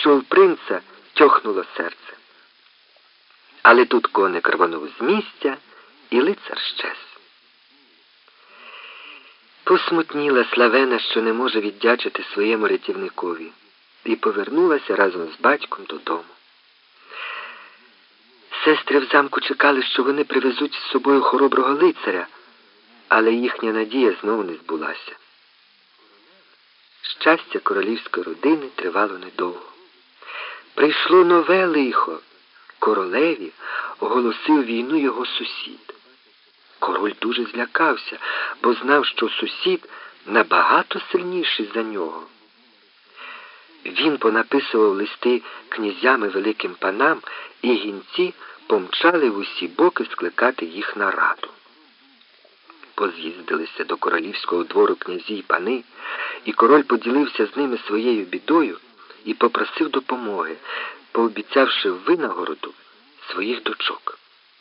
що в принца тьохнуло серце. Але тут коник рвонув з місця, і лицар щез. Посмутніла Славена, що не може віддячити своєму рятівникові, і повернулася разом з батьком додому. Сестри в замку чекали, що вони привезуть з собою хороброго лицаря, але їхня надія знову не збулася. Щастя королівської родини тривало недовго. Прийшло нове лихо. Королеві оголосив війну його сусід. Король дуже злякався, бо знав, що сусід набагато сильніший за нього. Він понаписував листи князям і великим панам, і гінці помчали в усі боки скликати їх на раду. Поз'їздилися до королівського двору князі й пани, і король поділився з ними своєю бідою і попросив допомоги, пообіцявши винагороду своїх дочок.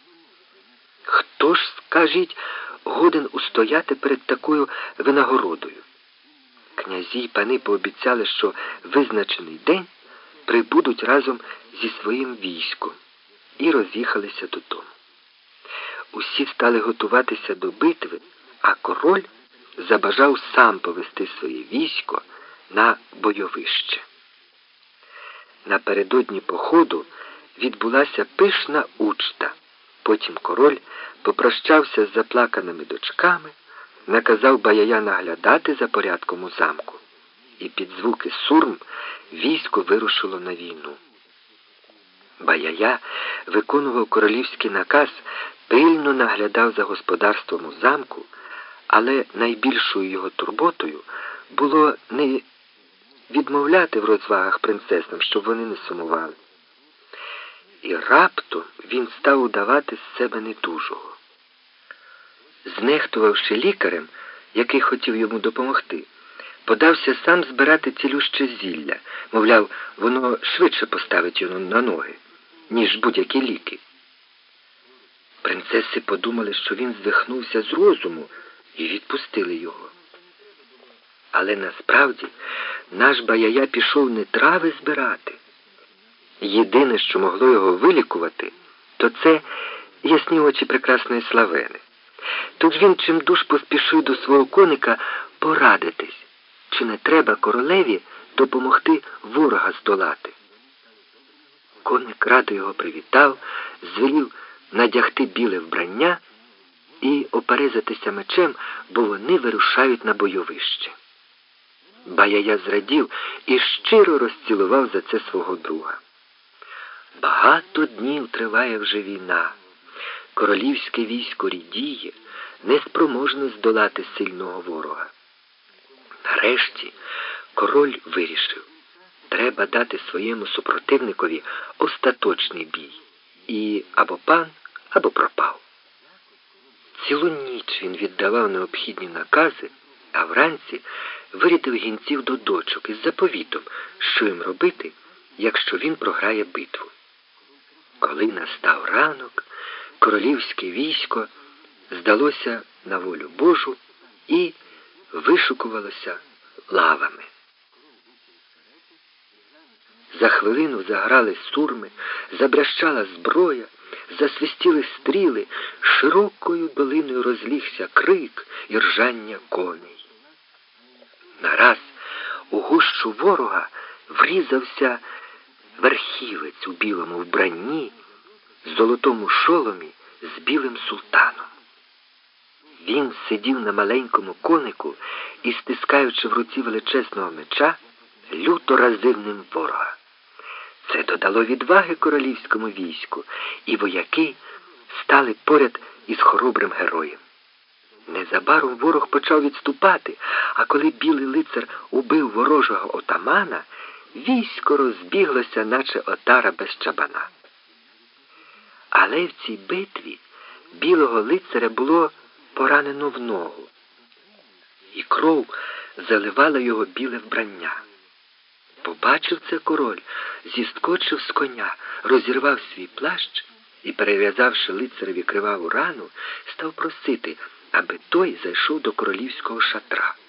Хто ж, скажіть, годен устояти перед такою винагородою? Князі й пани пообіцяли, що визначений день прибудуть разом зі своїм військом, і роз'їхалися додому. Усі стали готуватися до битви, а король забажав сам повести своє військо на бойовище. Напередодні походу відбулася пишна учта. Потім король попрощався з заплаканими дочками, наказав Баяя наглядати за порядком у замку. І під звуки сурм військо вирушило на війну. Баяя виконував королівський наказ, пильно наглядав за господарством у замку, але найбільшою його турботою було не відмовляти в розвагах принцесам, щоб вони не сумували. І раптом він став удавати з себе недужого. Знехтувавши лікарем, який хотів йому допомогти, подався сам збирати цілюще зілля, мовляв, воно швидше поставить його на ноги, ніж будь-які ліки. Принцеси подумали, що він здихнувся з розуму, і відпустили його. Але насправді наш Баяя пішов не трави збирати. Єдине, що могло його вилікувати, то це ясні очі прекрасної Славени. Тож він чимдуж поспішив до свого коника порадитись, чи не треба королеві допомогти ворога здолати. Коник радо його привітав, звелів надягти біле вбрання і оперезатися мечем, бо вони вирушають на бойовище. Баяя зрадів і щиро розцілував за це свого друга. Багато днів триває вже війна. Королівське військо рідіє, неспроможне здолати сильного ворога. Нарешті король вирішив, треба дати своєму супротивникові остаточний бій. І або пан, або пропав. Цілу ніч він віддавав необхідні накази, а вранці вирядив гінців до дочок із заповітом, що їм робити, якщо він програє битву. Коли настав ранок, королівське військо здалося на волю Божу і вишукувалося лавами. За хвилину заграли сурми, забрящала зброя, засвистіли стріли, широкою долиною розлігся крик і ржання коней. Нараз у гущу ворога врізався верхівець у білому вбранні, золотому шоломі з білим султаном. Він сидів на маленькому конику і, стискаючи в руці величезного меча, люто разив ним ворога. Це додало відваги королівському війську, і вояки стали поряд із хоробрим героєм. Незабаром ворог почав відступати, а коли білий лицар убив ворожого отамана, військо розбіглося, наче отара без чабана. Але в цій битві білого лицаря було поранено в ногу, і кров заливала його біле вбрання. Побачив це король, зіскочив з коня, розірвав свій плащ і, перев'язавши лицареві криваву рану, став просити, аби той зайшов до королівського шатра.